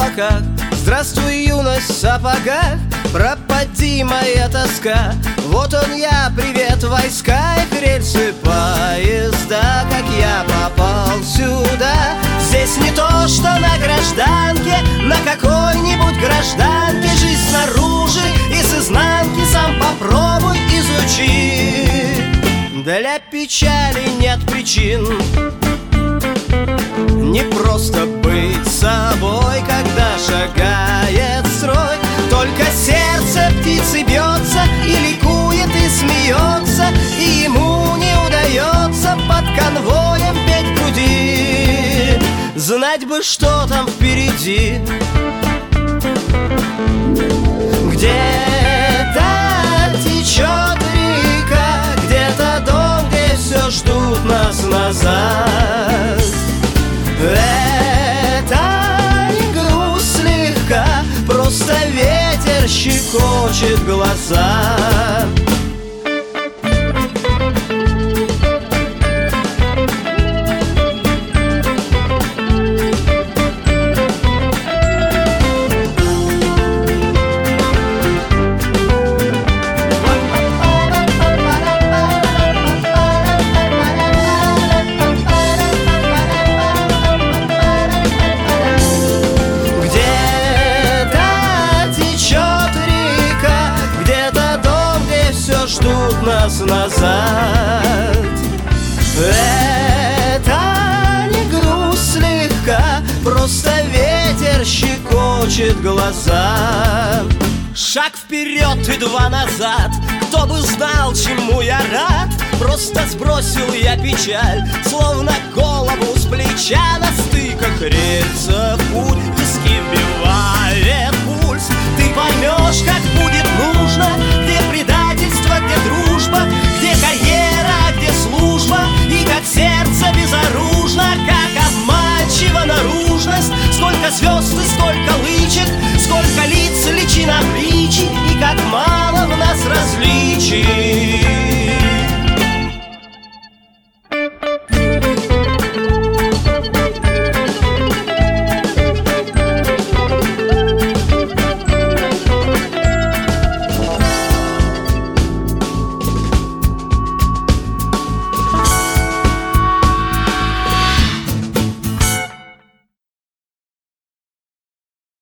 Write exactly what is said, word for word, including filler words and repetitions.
облаках. Здравствуй, юность в сапогах, пропади моя тоска. Вот он я, привет, войска и рельсы поезда. Как я попал сюда? Здесь не то, что на гражданке, на какой-нибудь гражданке. Жизнь снаружи и с изнанки сам попробуй изучи. Для печали нет причин, не просто быть собой, когда шагает строй. Только сердце птицы бьется и ликует, и смеется, и ему не удается под конвоем петь в груди. Знать бы, что там впереди. Где-то течет река, где-то дом, где все ждут нас назад. Это не грусть слегка, просто ветер щекочет глаза. Ждут нас назад. Это не грусть слегка, просто ветер щекочет глаза. Шаг вперед и два назад, кто бы знал, чему я рад. Просто сбросил я печаль, словно голову с плеча. На стыках рельсов путь, виски вбивает пульс. Ты поймешь, как будет